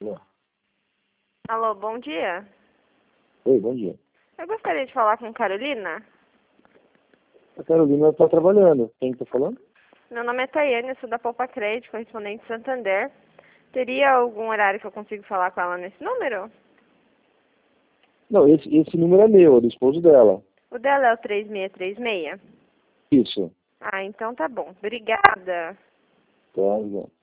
Alô, bom dia. Oi, bom dia. Eu gostaria de falar com Carolina. A Carolina está trabalhando. Quem está falando? Meu nome é Tayane, eu sou da Poupa Crédito, correspondente Santander. Teria algum horário que eu consigo falar com ela nesse número? Não, esse número é meu, é do esposo dela. O dela é o 3636? Isso. Ah, então tá bom. Obrigada. Tá,